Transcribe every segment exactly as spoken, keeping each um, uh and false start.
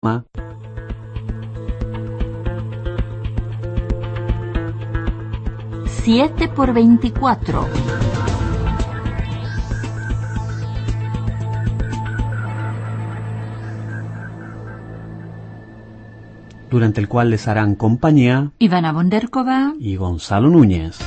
siete por veinticuatro. Durante el cual les harán compañía Ivana Bonderkova y Gonzalo Núñez.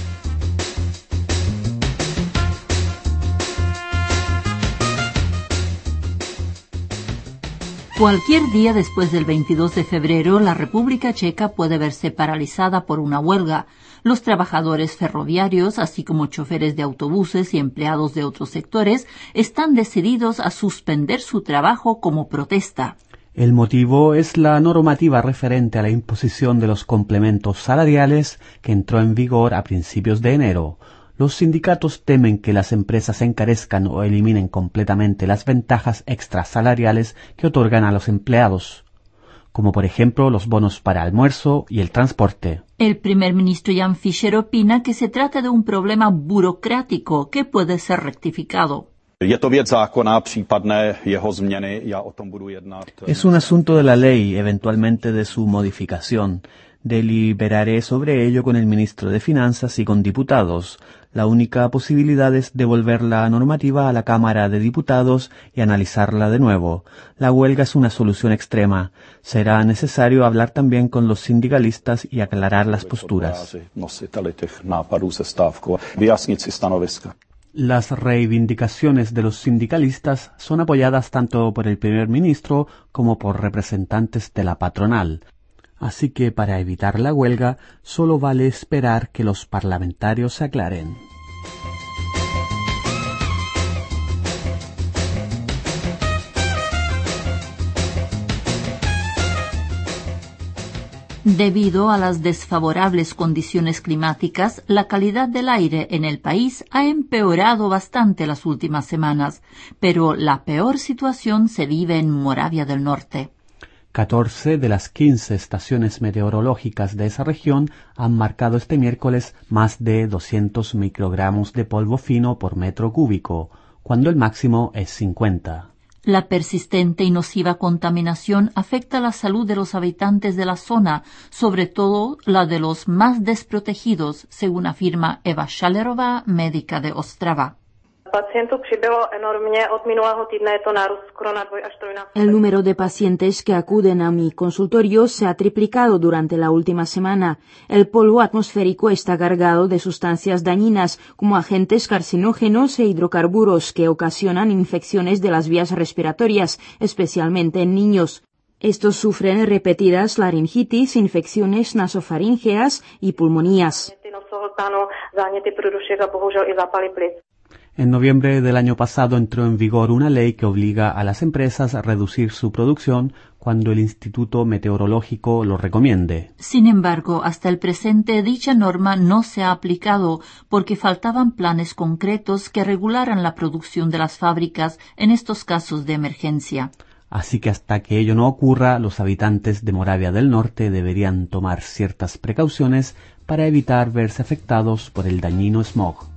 Cualquier día después del veintidós de febrero, la República Checa puede verse paralizada por una huelga. Los trabajadores ferroviarios, así como choferes de autobuses y empleados de otros sectores, están decididos a suspender su trabajo como protesta. El motivo es la normativa referente a la imposición de los complementos salariales que entró en vigor a principios de enero. Los sindicatos temen que las empresas encarezcan o eliminen completamente las ventajas extrasalariales que otorgan a los empleados, como por ejemplo los bonos para almuerzo y el transporte. El primer ministro Jan Fischer opina que se trata de un problema burocrático que puede ser rectificado. Es un asunto de la ley, eventualmente de su modificación. Deliberaré sobre ello con el ministro de Finanzas y con diputados. La única posibilidad es devolver la normativa a la Cámara de Diputados y analizarla de nuevo. La huelga es una solución extrema. Será necesario hablar también con los sindicalistas y aclarar las posturas. Las reivindicaciones de los sindicalistas son apoyadas tanto por el primer ministro como por representantes de la patronal. Así que para evitar la huelga solo vale esperar que los parlamentarios se aclaren. Debido a las desfavorables condiciones climáticas, la calidad del aire en el país ha empeorado bastante las últimas semanas, pero la peor situación se vive en Moravia del Norte. catorce de las quince estaciones meteorológicas de esa región han marcado este miércoles más de doscientos microgramos de polvo fino por metro cúbico, cuando el máximo es cincuenta. La persistente y nociva contaminación afecta la salud de los habitantes de la zona, sobre todo la de los más desprotegidos, según afirma Eva Šalerová, médica de Ostrava. El número de pacientes que acuden a mi consultorio se ha triplicado durante la última semana. El polvo atmosférico está cargado de sustancias dañinas como agentes carcinógenos e hidrocarburos que ocasionan infecciones de las vías respiratorias, especialmente en niños. Estos sufren repetidas laringitis, infecciones nasofaríngeas y pulmonías. En noviembre del año pasado entró en vigor una ley que obliga a las empresas a reducir su producción cuando el Instituto Meteorológico lo recomiende. Sin embargo, hasta el presente dicha norma no se ha aplicado porque faltaban planes concretos que regularan la producción de las fábricas en estos casos de emergencia. Así que hasta que ello no ocurra, los habitantes de Moravia del Norte deberían tomar ciertas precauciones para evitar verse afectados por el dañino smog.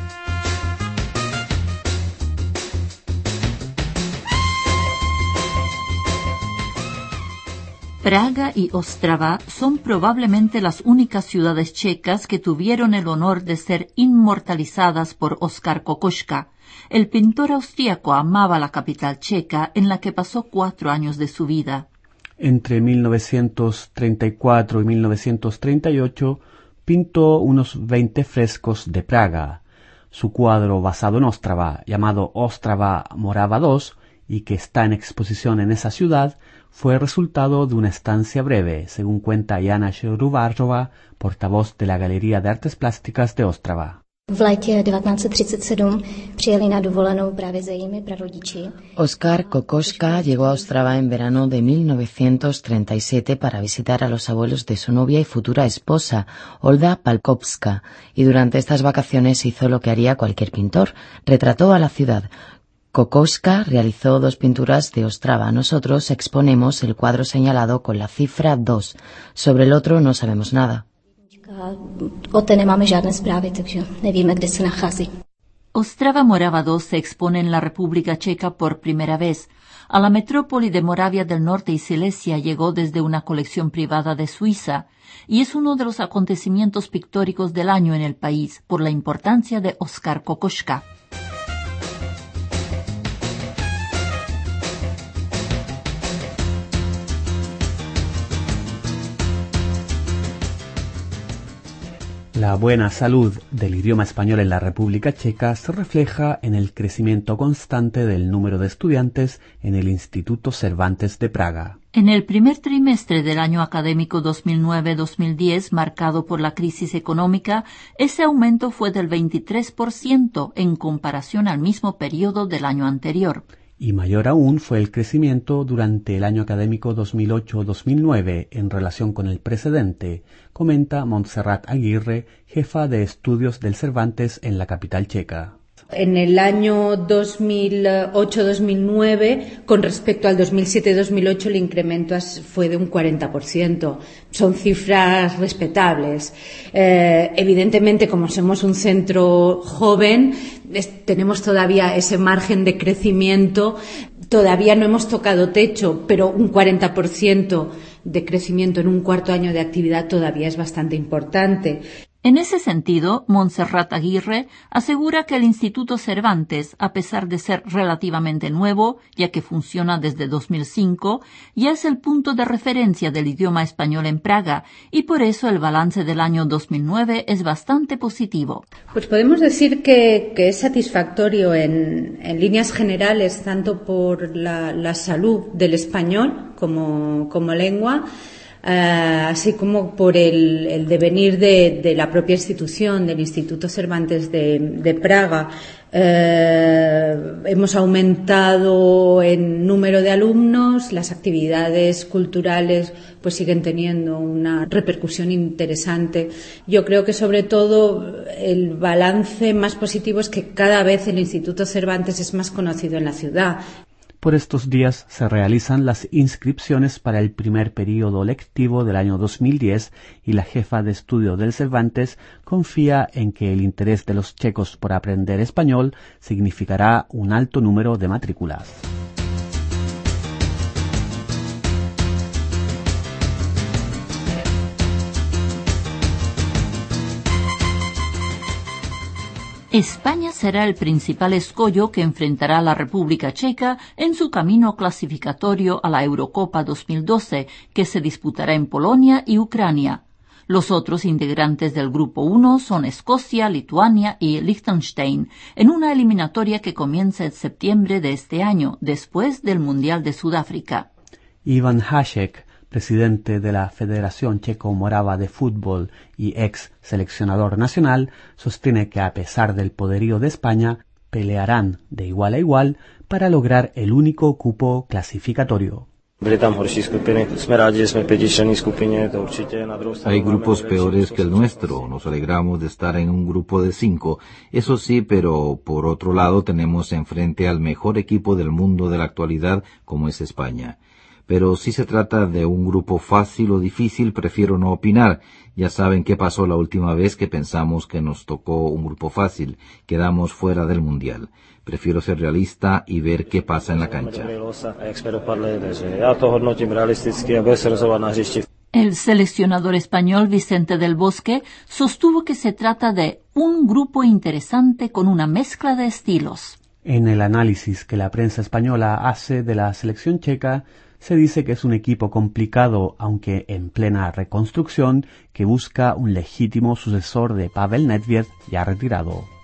Praga y Ostrava son probablemente las únicas ciudades checas que tuvieron el honor de ser inmortalizadas por Oskar Kokoschka. El pintor austríaco amaba la capital checa, en la que pasó cuatro años de su vida. Entre mil novecientos treinta y cuatro y mil novecientos treinta y ocho pintó unos veinte frescos de Praga. Su cuadro basado en Ostrava, llamado Ostrava Morava dos, y que está en exposición en esa ciudad, fue resultado de una estancia breve, según cuenta Jana Šeruvářová, portavoz de la Galería de Artes Plásticas de Ostrava. V létě devatenáct set třicet sedm přijeli na dovolenou právě za jejími prarodiči. Oskar Kokoschka llegó a Ostrava en verano de mil novecientos treinta y siete para visitar a los abuelos de su novia y futura esposa, Olda Palkovska, y durante estas vacaciones hizo lo que haría cualquier pintor, retrató a la ciudad. Kokoschka realizó dos pinturas de Ostrava. Nosotros exponemos el cuadro señalado con la cifra dos. Sobre el otro no sabemos nada. O té nemáme žádné zprávy, takže nevíme, kde se nachází. Ostrava Morava dos se expone en la República Checa por primera vez. A la metrópoli de Moravia del Norte y Silesia llegó desde una colección privada de Suiza y es uno de los acontecimientos pictóricos del año en el país por la importancia de Oskar Kokoschka. La buena salud del idioma español en la República Checa se refleja en el crecimiento constante del número de estudiantes en el Instituto Cervantes de Praga. En el primer trimestre del año académico dos mil nueve dos mil diez, marcado por la crisis económica, ese aumento fue del veintitrés por ciento en comparación al mismo periodo del año anterior. Y mayor aún fue el crecimiento durante el año académico dos mil ocho dos mil nueve en relación con el precedente, comenta Montserrat Aguirre, jefa de estudios del Cervantes en la capital checa. En el año dos mil ocho dos mil nueve, con respecto al dos mil siete dos mil ocho, el incremento fue de un cuarenta por ciento. Son cifras respetables. Eh, evidentemente, como somos un centro joven, es, tenemos todavía ese margen de crecimiento. Todavía no hemos tocado techo, pero un cuarenta por ciento de crecimiento en un cuarto año de actividad todavía es bastante importante. En ese sentido, Montserrat Aguirre asegura que el Instituto Cervantes, a pesar de ser relativamente nuevo, ya que funciona desde dos mil cinco, ya es el punto de referencia del idioma español en Praga y por eso el balance del año dos mil nueve es bastante positivo. Pues podemos decir que, que es satisfactorio en, en líneas generales, tanto por la, la salud del español como, como lengua, Uh, así como por el, el devenir de, de la propia institución, del Instituto Cervantes de, de Praga. Uh, hemos aumentado en número de alumnos, las actividades culturales pues siguen teniendo una repercusión interesante. Yo creo que sobre todo el balance más positivo es que cada vez el Instituto Cervantes es más conocido en la ciudad. Por estos días se realizan las inscripciones para el primer período lectivo del año dos mil diez y la jefa de estudio del Cervantes confía en que el interés de los checos por aprender español significará un alto número de matrículas. España será el principal escollo que enfrentará la República Checa en su camino clasificatorio a la Eurocopa dos mil doce, que se disputará en Polonia y Ucrania. Los otros integrantes del Grupo uno son Escocia, Lituania y Liechtenstein, en una eliminatoria que comienza en septiembre de este año, después del Mundial de Sudáfrica. Ivan Hašek, presidente de la Federación Checo-Morava de Fútbol y ex seleccionador nacional, sostiene que a pesar del poderío de España, pelearán de igual a igual para lograr el único cupo clasificatorio. Hay grupos peores que el nuestro, nos alegramos de estar en un grupo de cinco, eso sí, pero por otro lado tenemos enfrente al mejor equipo del mundo de la actualidad como es España. Pero si se trata de un grupo fácil o difícil, prefiero no opinar. Ya saben qué pasó la última vez que pensamos que nos tocó un grupo fácil. Quedamos fuera del Mundial. Prefiero ser realista y ver qué pasa en la cancha. El seleccionador español Vicente del Bosque sostuvo que se trata de un grupo interesante con una mezcla de estilos. En el análisis que la prensa española hace de la selección checa, se dice que es un equipo complicado, aunque en plena reconstrucción, que busca un legítimo sucesor de Pavel Nedvěd, ya retirado.